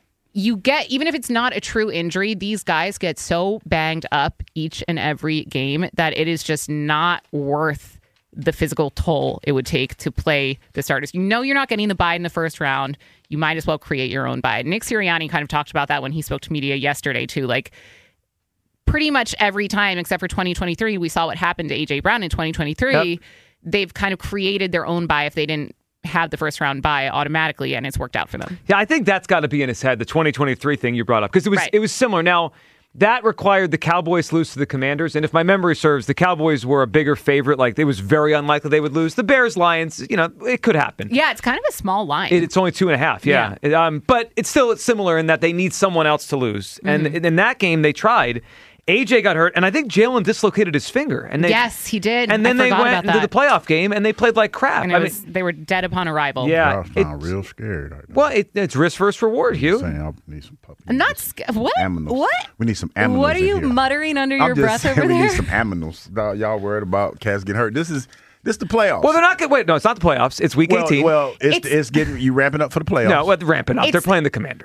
Even if it's not a true injury, these guys get so banged up each and every game that it is just not worth the physical toll it would take to play the starters. You're not getting the bye in the first round. You might as well create your own bye. Nick Sirianni kind of talked about that when he spoke to media yesterday, too. Like, pretty much every time except for 2023, we saw what happened to A.J. Brown in 2023. Yep. They've kind of created their own bye if they didn't have the first round bye automatically, and it's worked out for them. Yeah, I think that's got to be in his head, the 2023 thing you brought up, because it was similar. Now, that required the Cowboys lose to the Commanders, and if my memory serves, the Cowboys were a bigger favorite. Like, it was very unlikely they would lose. The Bears, Lions, it could happen. Yeah, it's kind of a small line. It's only 2.5, yeah. But it's similar in that they need someone else to lose. And in that game, they tried. AJ got hurt, and I think Jalen dislocated his finger. Yes, he did. And then they went into the playoff game, and they played like crap. And they were dead upon arrival. Yeah. I'm real scared right now. Well, it's risk versus reward, Hugh. I need some puppies. I'm not scared. What? Aminos. What? We need some aminos. What are you here. muttering under your breath over there? We need some aminos. Y'all worried about cats getting hurt. This is the playoffs. Well, they're not going to wait. No, it's not the playoffs. It's week 18. Well, it's getting you ramping up for the playoffs. No, ramping up. They're playing the Commanders.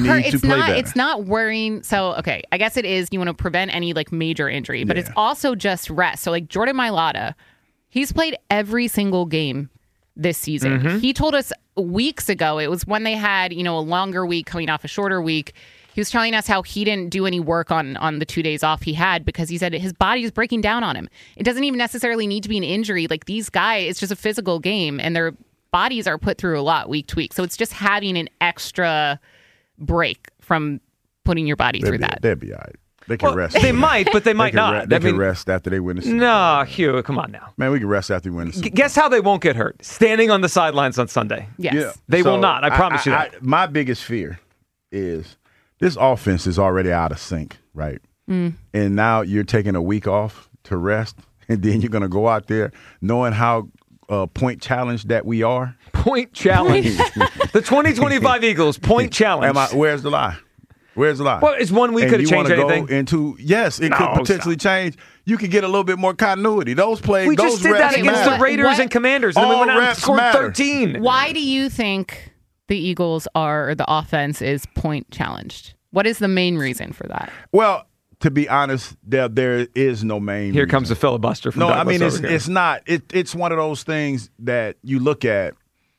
It's not worrying. So, okay, I guess it is. You want to prevent any like major injury, but it's also just rest. So, like Jordan Mailata, he's played every single game this season. Mm-hmm. He told us weeks ago. It was when they had, a longer week coming off a shorter week. He was telling us how he didn't do any work on the 2 days off he had because he said his body is breaking down on him. It doesn't even necessarily need to be an injury. Like these guys, it's just a physical game, and their bodies are put through a lot week to week. So it's just having an extra break from putting your body through that. They'll be all right. They can rest. They might, but they might not. They can rest after they win the Super Bowl. No, Hugh, come on now. Man, we can rest after we win the Super Bowl. Guess how they won't get hurt? Standing on the sidelines on Sunday. Yes. Yeah. They will not. I promise you that. My biggest fear is this offense is already out of sync, right? And now you're taking a week off to rest, and then you're going to go out there knowing how point challenged that we are. Point challenge. The 2025 Eagles, point challenge. Where's the lie? Where's the lie? Well, is 1 week could have changed anything? Yes, it could potentially change. You could get a little bit more continuity. Those plays, we just did that against the Raiders and Commanders, and then we went out and scored 13. Why do you think the Eagles or the offense is point challenged? What is the main reason for that? Well, to be honest, there is no main Here reason. comes the filibuster from No, Douglas I mean, it's not. It's one of those things that you look at,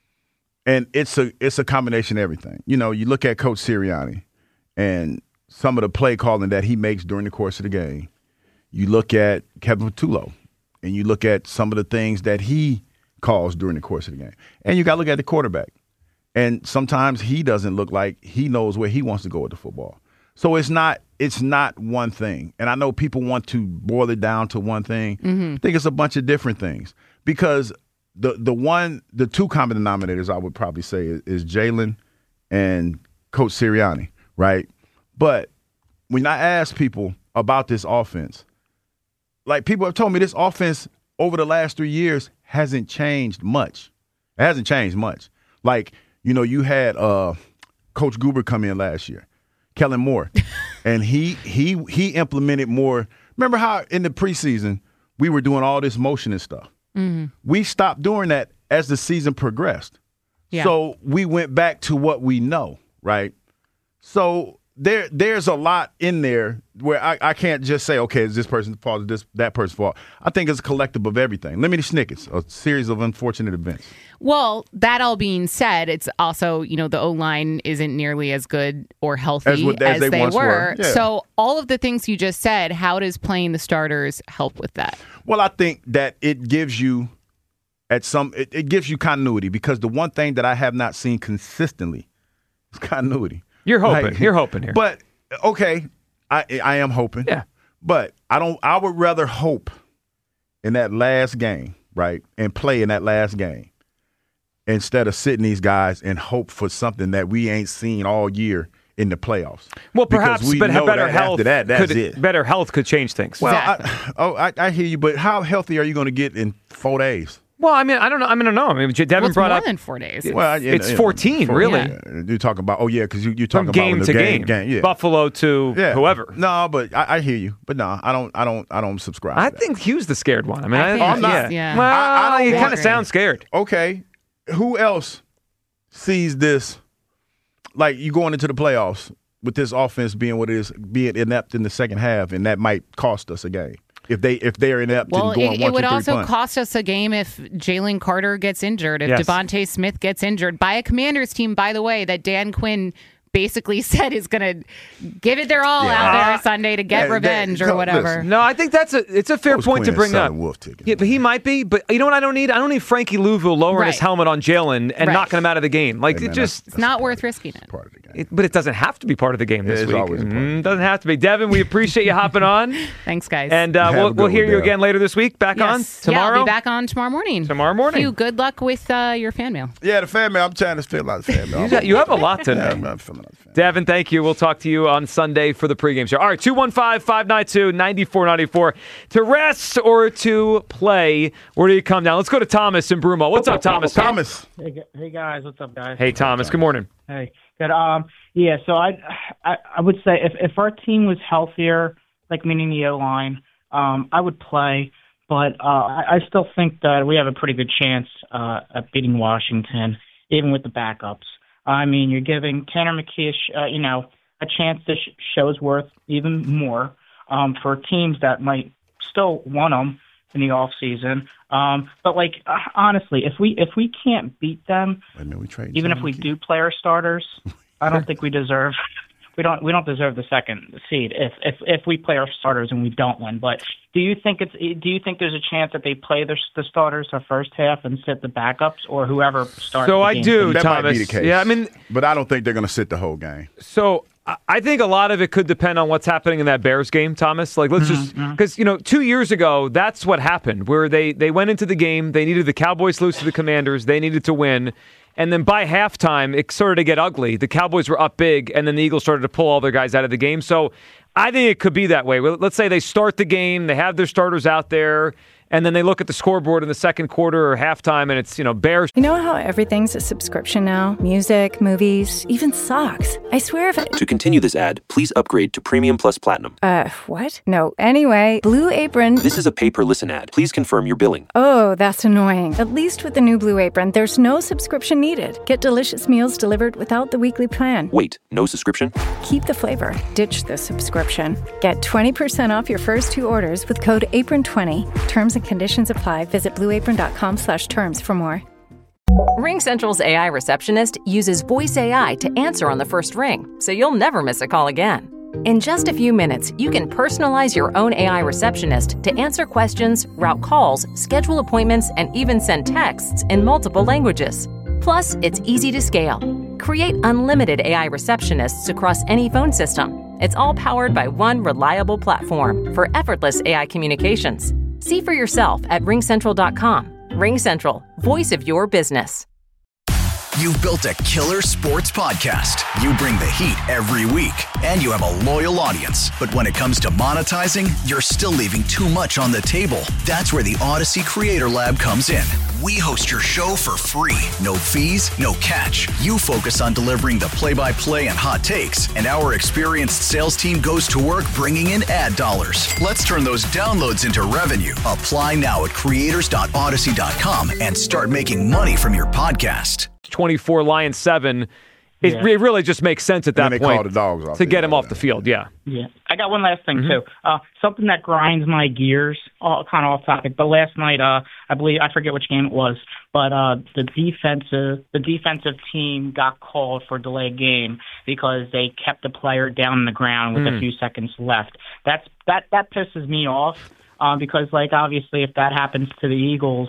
and it's a combination of everything. You look at Coach Sirianni and some of the play calling that he makes during the course of the game. You look at Kevin Patullo, and you look at some of the things that he calls during the course of the game. And you got to look at the quarterback. And sometimes he doesn't look like he knows where he wants to go with the football. So it's not one thing. And I know people want to boil it down to one thing. I think it's a bunch of different things. Because the two common denominators I would probably say is Jalen and Coach Sirianni, right? But when I ask people about this offense, like people have told me this offense over the last 3 years hasn't changed much. It hasn't changed much. Like, you had Coach Goober come in last year, Kellen Moore, and he implemented more. Remember how in the preseason we were doing all this motion and stuff? We stopped doing that as the season progressed. Yeah. So we went back to what we know, right? So there's a lot in there where I can't just say, okay, is this person's fault, is that person's fault. I think it's a collective of everything. Lemony Snicket's, a series of unfortunate events. Well, that all being said, it's also, the O-line isn't nearly as good or healthy as they once were. Yeah. So all of the things you just said, how does playing the starters help with that? Well, I think that it gives you it gives you continuity, because the one thing that I have not seen consistently is continuity. You're hoping. You're hoping here. But, okay, I am hoping. Yeah. But I would rather hope in that last game, right, and play in that last game instead of sitting these guys and hope for something that we ain't seen all year in the playoffs. Well, perhaps, but better health. After that's it. Better health could change things. Well, exactly. I hear you, but how healthy are you going to get in 4 days? Well, I mean, I don't know. I mean, Devin it's brought more up than 4 days. Well, it's 14, really. Yeah. You're talking about because you're talking from game about to game. Yeah. Buffalo to whoever. No, but I hear you. But no, I don't subscribe. I to think Hugh's the scared one. I mean, I'm not. Yeah. Well, I don't you kind of sound scared. Okay, who else sees this? Like, you going into the playoffs with this offense being what it is, being inept in the second half, and that might cost us a game. If they're inept and going 1, 2, 3 it would also punt. cost us a game if Jalen Carter gets injured, if Devontae Smith gets injured by a Commanders team, by the way, that Dan Quinn basically said is going to give it their all out there Sunday to get revenge or whatever. Listen. No, I think it's a fair point to bring up. Yeah, but he might be. But you know what? I don't need Frankie Louisville lowering his helmet on Jalen and knocking him out of the game. Like it's not worth risking it. Part of the game. But it doesn't have to be part of the game this week. It doesn't have to be. Devin, we appreciate you hopping on. Thanks, guys. And we'll hear you again later this week. Back on tomorrow. Yeah, I'll be back on tomorrow morning. Hugh, good luck with your fan mail. Yeah, the fan mail. I'm trying to fill out the fan mail. You have a lot today. I'm filling out the fan mail. Devin, thank you. We'll talk to you on Sunday for the pregame show. All right, 215-592-9494. To rest or to play, where do you come down? Let's go to Thomas in Broomall. What's up, Thomas? Thomas. Hey guys. What's up, guys? Hey, Thomas. Good morning. Hey. Good. Yeah, so I would say if our team was healthier, like meaning the O-line, I would play. But I still think that we have a pretty good chance at beating Washington, even with the backups. I mean, you're giving Tanner McKee, a chance to show his worth even more for teams that might still want him. in the off season. But like honestly, if we can't beat them, even if we do play our starters, I don't think we deserve. We don't deserve the second seed if we play our starters and we don't win. But do you think there's a chance that they play the starters the first half and sit the backups or whoever starts? So the I game? do, That Thomas. might be the case. Yeah, I mean, but I don't think they're going to sit the whole game. So I think a lot of it could depend on what's happening in that Bears game, Thomas. Like, let's just because 2 years ago, that's what happened. Where they went into the game, they needed the Cowboys to lose to the Commanders, they needed to win. And then by halftime, it started to get ugly. The Cowboys were up big, and then the Eagles started to pull all their guys out of the game. So I think it could be that way. Let's say they start the game, they have their starters out there, and then they look at the scoreboard in the second quarter or halftime, and it's, Bears. You know how everything's a subscription now? Music, movies, even socks. I swear if To continue this ad, please upgrade to Premium Plus Platinum. What? No. Anyway, Blue Apron. This is a pay-per-listen ad. Please confirm your billing. Oh, that's annoying. At least with the new Blue Apron, there's no subscription needed. Get delicious meals delivered without the weekly plan. Wait, no subscription? Keep the flavor. Ditch the subscription. Get 20% off your first 2 orders with code APRON20. Terms and conditions apply. Visit blueapron.com/terms for more. RingCentral's AI receptionist uses voice AI to answer on the first ring, so you'll never miss a call again. In just a few minutes, you can personalize your own AI receptionist to answer questions, route calls, schedule appointments, and even send texts in multiple languages. Plus, it's easy to scale. Create unlimited AI receptionists across any phone system. It's all powered by one reliable platform for effortless AI communications. See for yourself at ringcentral.com. RingCentral, voice of your business. You've built a killer sports podcast. You bring the heat every week, and you have a loyal audience. But when it comes to monetizing, you're still leaving too much on the table. That's where the Odyssey Creator Lab comes in. We host your show for free. No fees, no catch. You focus on delivering the play-by-play and hot takes, and our experienced sales team goes to work bringing in ad dollars. Let's turn those downloads into revenue. Apply now at creators.odyssey.com and start making money from your podcast. 24, Lions 7. It really just makes sense at that they point call the dogs off to get him off the field. Yeah. Yeah. I got one last thing, too. Something that grinds my gears, kind of off topic. But last night, I forget which game it was, but the defensive team got called for delayed game because they kept the player down on the ground with a few seconds left. That pisses me off because, like, obviously, if that happens to the Eagles,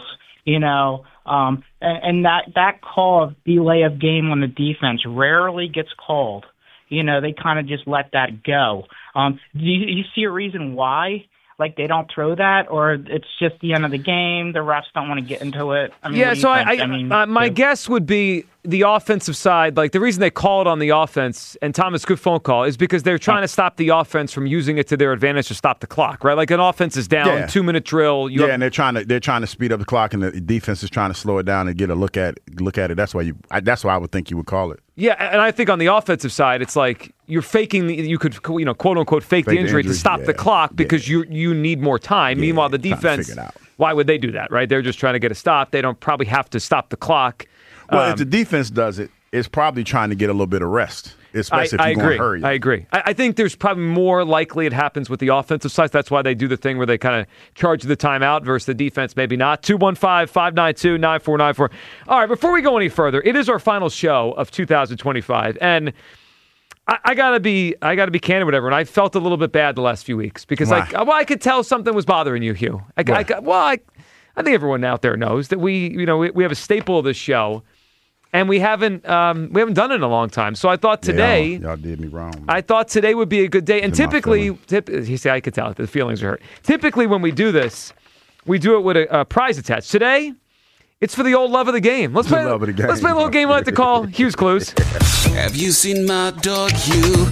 and that call of delay of game on the defense rarely gets called. They kind of just let that go. Do you see a reason why? Like they don't throw that, or it's just the end of the game. The refs don't want to get into it. I mean, my guess would be the offensive side. Like the reason they call it on the offense, and Thomas, good phone call, is because they're trying to stop the offense from using it to their advantage to stop the clock. Right? Like an offense is down, 2-minute drill. And they're trying to speed up the clock, and the defense is trying to slow it down and get a look at it. That's why I would think you would call it. Yeah, and I think on the offensive side, it's like you're faking. You could, quote unquote, fake the injury to stop the clock because you need more time. Meanwhile, the defense, why would they do that? Right? They're just trying to get a stop. They don't probably have to stop the clock. Well, if the defense does it, it's probably trying to get a little bit of rest, especially if you're going to hurry. I agree. I think there's probably more likely it happens with the offensive side. That's why they do the thing where they kind of charge the timeout versus the defense, maybe not. 215-592-9494. All right, before we go any further, it is our final show of 2025, and I gotta be candid with everyone. I felt a little bit bad the last few weeks because I could tell something was bothering you, Hugh. I think everyone out there knows that we have a staple of this show. And we haven't done it in a long time. So I thought today... Y'all did me wrong. I thought today would be a good day. And typically... You see, I could tell. The feelings are hurt. Typically, when we do this, we do it with a prize attached. Today, it's for the old love of the game. Let's play a little game I like to call Hugh's Clues. Have you seen my dog, Hugh?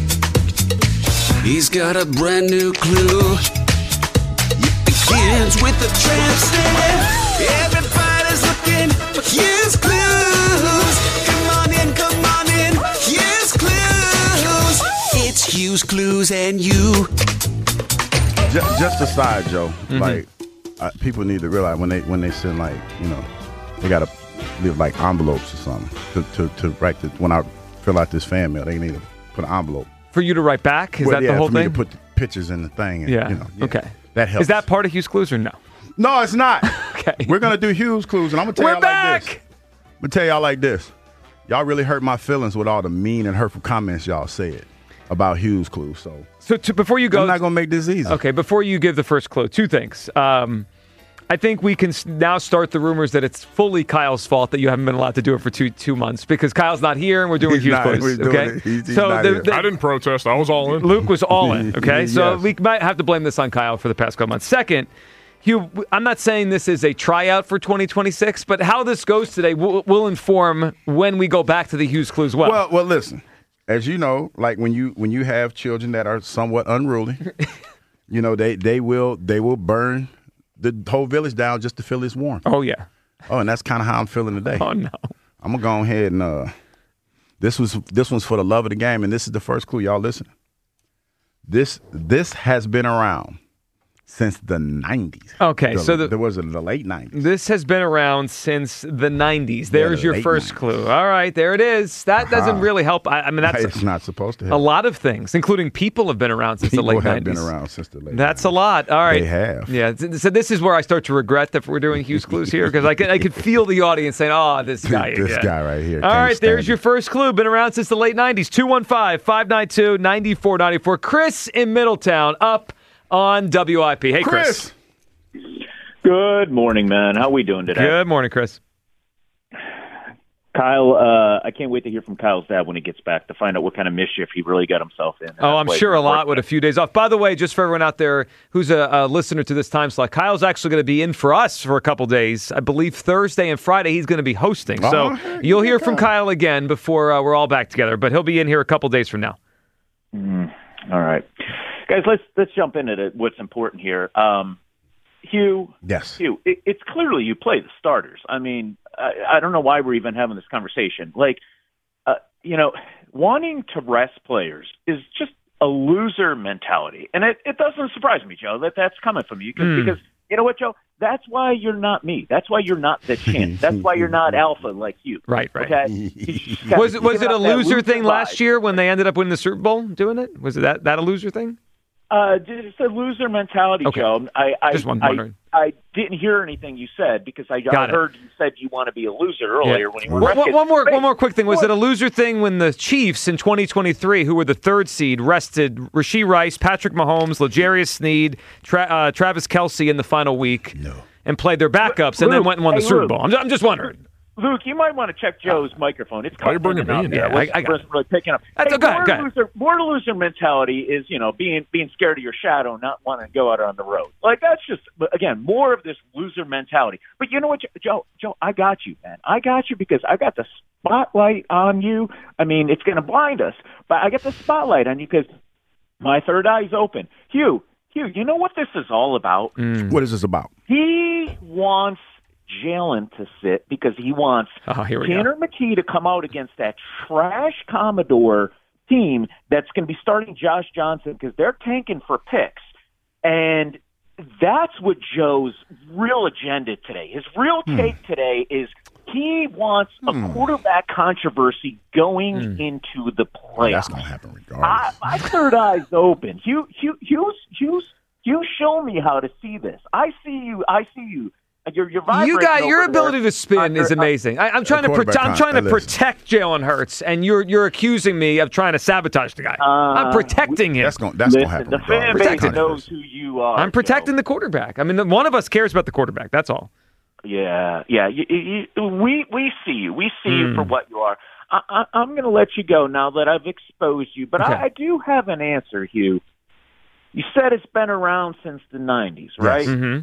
He's got a brand new clue. It begins with a tramp stamp. Everybody's looking for Hugh's Clues. Come on in, Hugh's Clues. It's Hugh's Clues and you. Just aside, Joe, like people need to realize when they send they got to leave like envelopes or something to write when I fill out this fan mail, they need to put an envelope. For you to write back? Is that the whole for thing? Me to put the pictures in the thing. And, Okay. That helps. Is that part of Hugh's Clues or no? No, it's not. Okay. We're going to do Hugh's Clues, and I'm going to tell y'all back. like this. I'm going to tell y'all like this. Y'all really hurt my feelings with all the mean and hurtful comments y'all said about Hugh's Clues. So before you go, I'm not going to make this easy. Okay, before you give the first clue, two things. I think we can now start the rumors that it's fully Kyle's fault that you haven't been allowed to do it for two months because Kyle's not here and we're doing Hugh's Clues. Okay, He's I didn't protest. I was all in. Luke was all in. Okay, so Yes. we might have to blame this on Kyle for the past couple months. Second, Hugh, I'm not saying this is a tryout for 2026, but how this goes today will inform when we go back to the Hugh's Clues. Well, listen. As you know, like when you have children that are somewhat unruly, you know they will burn the whole village down just to feel it's warm. Oh yeah. Oh, and that's kind of how I'm feeling today. Oh no. I'm gonna go ahead and this one's for the love of the game, and this is the first clue. Y'all listen. This has been around since the 90s. Okay, there was the late 90s. This has been around since the 90s. There's your late first 90s. clue. All right, there it is. That doesn't really help. I mean, that's it's not supposed to a help. lot of things, including people have been around since the late 90s. People have been around since the late 90s. That's a lot. All right. They have. Yeah. So this is where I start to regret that we're doing Hugh's Clues here because I could feel the audience saying, "Oh, this guy This again." guy right here. All can't right, stand there's it. your first clue. Been around since the late 90s. 215-592-9494. Chris in Middletown up on WIP. Hey, Chris. Good morning, man. How we doing today? Good morning, Chris. Kyle, I can't wait to hear from Kyle's dad when he gets back to find out what kind of mischief he really got himself in. Oh, I'm sure a lot with a few days off. By the way, just for everyone out there who's a listener to this time slot, Kyle's actually going to be in for us for a couple days. I believe Thursday and Friday he's going to be hosting. So you'll hear from Kyle again before we're all back together. But he'll be in here a couple days from now. All right. Guys, let's jump into what's important here. Hugh. Yes. Hugh, it's clearly you play the starters. I mean, I don't know why we're even having this conversation. Like, wanting to rest players is just a loser mentality. And it doesn't surprise me, Joe, that's coming from you. Because you know what, Joe? That's why you're not me. That's why you're not the champ. That's why you're not alpha like you. Right. Okay? Was it a loser thing vibe. last year when they ended up winning the Super Bowl doing it? Was it that a loser thing? It's a loser mentality, Okay. Joe. Just wondering. I didn't hear anything you said because I heard you said you want to be a loser earlier when you were One more quick thing. Was it a loser thing when the Chiefs in 2023, who were the third seed, rested Rashee Rice, Patrick Mahomes, L'Jarius Sneed, Travis Kelce in the final week and played their backups and then went and won the Super Bowl? I'm just wondering. Luke, you might want to check Joe's microphone. It's Why are you bringing me in? Yeah, I got it. really picking up. That's okay. Go ahead. More loser mentality is, being scared of your shadow, not wanting to go out on the road. Like, that's just, again, more of this loser mentality. But you know what, Joe, I got you, man. I got you because I got the spotlight on you. I mean, it's going to blind us, but I got the spotlight on you because my third eye's open. Hugh, you know what this is all about? What is this about? He wants Jalen to sit because he wants Tanner McKee to come out against that trash Commodore team that's going to be starting Josh Johnson because they're tanking for picks. And that's what Joe's real agenda today. His real take today is he wants a quarterback controversy going into the playoffs. That's going to happen regardless. My third eye's open. You show me how to see this. I see you. Your your ability to spin is amazing. I'm trying to protect Jalen Hurts, and you're accusing me of trying to sabotage the guy. I'm protecting him. That's going to happen. The fan base knows who you are. I'm protecting the quarterback. I mean, one of us cares about the quarterback. That's all. Yeah. We see you. We see you for what you are. I'm going to let you go now that I've exposed you, but I do have an answer, Hugh. You said it's been around since the 90s, right? Yes. Mm-hmm.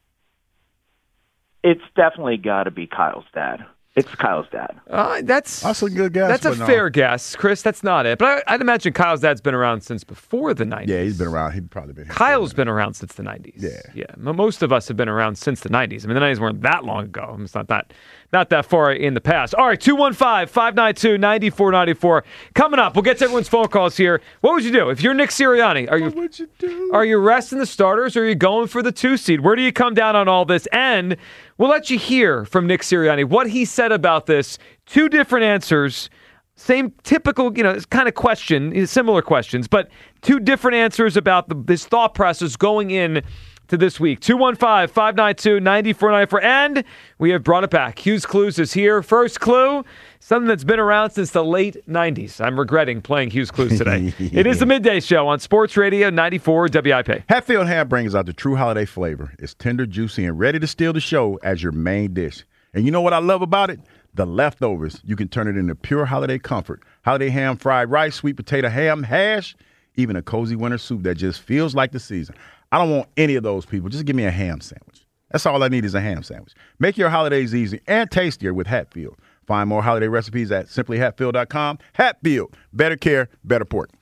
It's definitely got to be Kyle's dad. It's Kyle's dad. That's a good guess. That's a fair guess, Chris. That's not it. But I'd imagine Kyle's dad's been around since before the 90s. Yeah, he's been around. He'd probably been here. Kyle's been around since the 90s. Yeah. Most of us have been around since the 90s. I mean, the 90s weren't that long ago. It's not that far in the past. All right, 215-592-9494. Coming up, we'll get to everyone's phone calls here. What would you do if you're Nick Sirianni? What would you do? Are you resting the starters or are you going for the 2 seed? Where do you come down on all this? And we'll let you hear from Nick Sirianni what he said about this. 2 different answers. Same typical, kind of question, similar questions, but 2 different answers about his thought process going in to this week. 215-592-9494. And we have brought it back. Hughes Clues is here. First clue, something that's been around since the late 90s. I'm regretting playing Hughes Clues today. It is the Midday Show on Sports Radio 94 WIP. Hatfield Ham brings out the true holiday flavor. It's tender, juicy, and ready to steal the show as your main dish. And you know what I love about it? The leftovers. You can turn it into pure holiday comfort. Holiday ham, fried rice, sweet potato ham, hash, even a cozy winter soup that just feels like the season. I don't want any of those people. Just give me a ham sandwich. That's all I need is a ham sandwich. Make your holidays easy and tastier with Hatfield. Find more holiday recipes at simplyhatfield.com. Hatfield. Better care, better pork.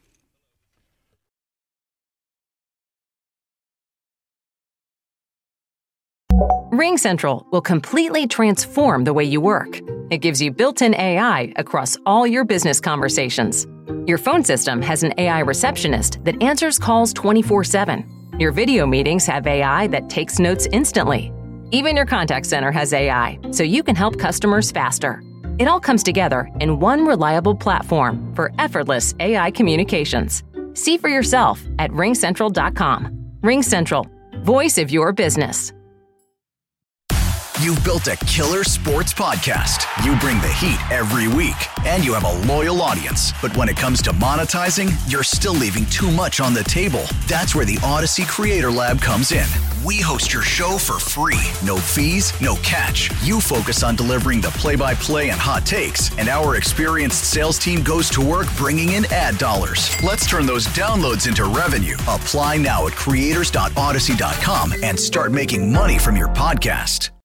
RingCentral will completely transform the way you work. It gives you built-in AI across all your business conversations. Your phone system has an AI receptionist that answers calls 24/7. Your video meetings have AI that takes notes instantly. Even your contact center has AI, so you can help customers faster. It all comes together in one reliable platform for effortless AI communications. See for yourself at ringcentral.com. RingCentral, voice of your business. You've built a killer sports podcast. You bring the heat every week, and you have a loyal audience. But when it comes to monetizing, you're still leaving too much on the table. That's where the Odyssey Creator Lab comes in. We host your show for free. No fees, no catch. You focus on delivering the play-by-play and hot takes, and our experienced sales team goes to work bringing in ad dollars. Let's turn those downloads into revenue. Apply now at creators.odyssey.com and start making money from your podcast.